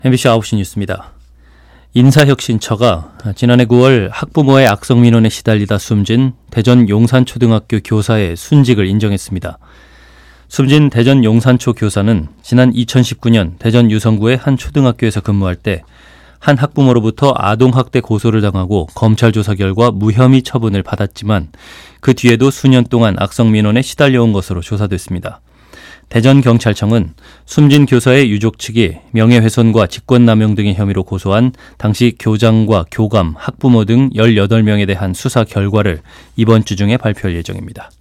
MBC 9시 뉴스입니다. 인사혁신처가 지난해 9월 학부모의 악성민원에 시달리다 숨진 대전 용산초등학교 교사의 순직을 인정했습니다. 숨진 대전 용산초 교사는 지난 2019년 대전 유성구의 한 초등학교에서 근무할 때 한 학부모로부터 아동학대 고소를 당하고 검찰 조사 결과 무혐의 처분을 받았지만 그 뒤에도 수년 동안 악성민원에 시달려온 것으로 조사됐습니다. 대전경찰청은 숨진 교사의 유족 측이 명예훼손과 직권남용 등의 혐의로 고소한 당시 교장과 교감, 학부모 등 18명에 대한 수사 결과를 이번 주 중에 발표할 예정입니다.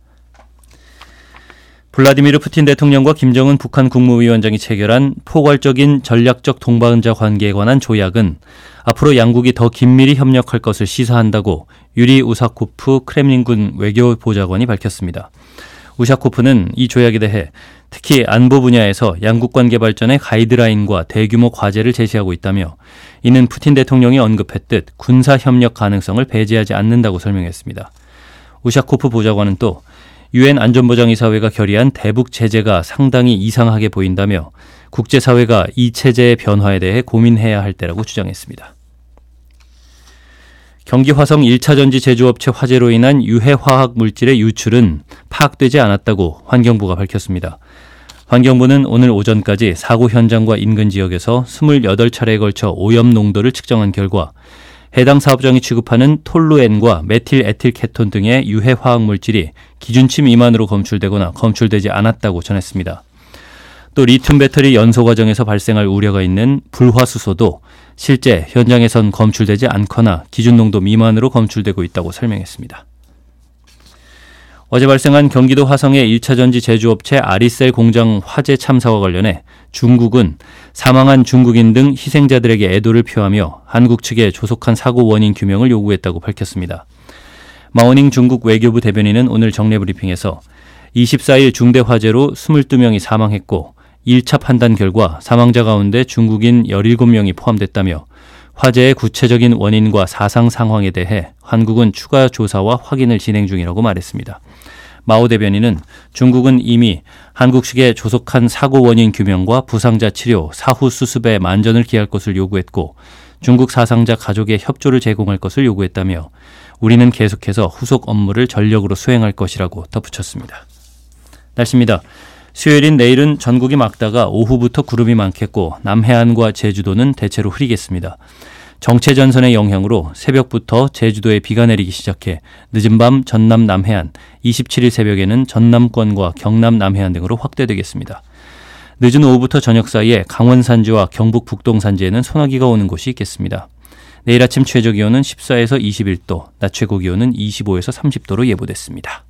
블라디미르 푸틴 대통령과 김정은 북한 국무위원장이 체결한 포괄적인 전략적 동반자 관계에 관한 조약은 앞으로 양국이 더 긴밀히 협력할 것을 시사한다고 유리 우사코프 크렘린군 외교보좌관이 밝혔습니다. 우샤코프는 이 조약에 대해 특히 안보 분야에서 양국 관계 발전의 가이드라인과 대규모 과제를 제시하고 있다며 이는 푸틴 대통령이 언급했듯 군사협력 가능성을 배제하지 않는다고 설명했습니다. 우샤코프 보좌관은 또 유엔 안전보장이사회가 결의한 대북 제재가 상당히 이상하게 보인다며 국제사회가 이 체제의 변화에 대해 고민해야 할 때라고 주장했습니다. 경기 화성 1차 전지 제조업체 화재로 인한 유해화학 물질의 유출은 파악되지 않았다고 환경부가 밝혔습니다. 환경부는 오늘 오전까지 사고 현장과 인근 지역에서 28차례에 걸쳐 오염 농도를 측정한 결과 해당 사업장이 취급하는 톨루엔과 메틸 에틸케톤 등의 유해화학 물질이 기준치 미만으로 검출되거나 검출되지 않았다고 전했습니다. 또 리튬 배터리 연소 과정에서 발생할 우려가 있는 불화수소도 실제 현장에선 검출되지 않거나 기준 농도 미만으로 검출되고 있다고 설명했습니다. 어제 발생한 경기도 화성의 1차 전지 제조업체 아리셀 공장 화재 참사와 관련해 중국은 사망한 중국인 등 희생자들에게 애도를 표하며 한국 측에 조속한 사고 원인 규명을 요구했다고 밝혔습니다. 마오닝 중국 외교부 대변인은 오늘 정례 브리핑에서 24일 중대 화재로 22명이 사망했고 1차 판단 결과 사망자 가운데 중국인 17명이 포함됐다며 화재의 구체적인 원인과 사상 상황에 대해 한국은 추가 조사와 확인을 진행 중이라고 말했습니다. 마오 대변인은 중국은 이미 한국식의 조속한 사고 원인 규명과 부상자 치료, 사후 수습에 만전을 기할 것을 요구했고 중국 사상자 가족의 협조를 제공할 것을 요구했다며 우리는 계속해서 후속 업무를 전력으로 수행할 것이라고 덧붙였습니다. 날씨입니다. 수요일인 내일은 전국이 맑다가 오후부터 구름이 많겠고 남해안과 제주도는 대체로 흐리겠습니다. 정체전선의 영향으로 새벽부터 제주도에 비가 내리기 시작해 늦은 밤 전남 남해안, 27일 새벽에는 전남권과 경남 남해안 등으로 확대되겠습니다. 늦은 오후부터 저녁 사이에 강원 산지와 경북 북동 산지에는 소나기가 오는 곳이 있겠습니다. 내일 아침 최저 기온은 14에서 21도, 낮 최고 기온은 25에서 30도로 예보됐습니다.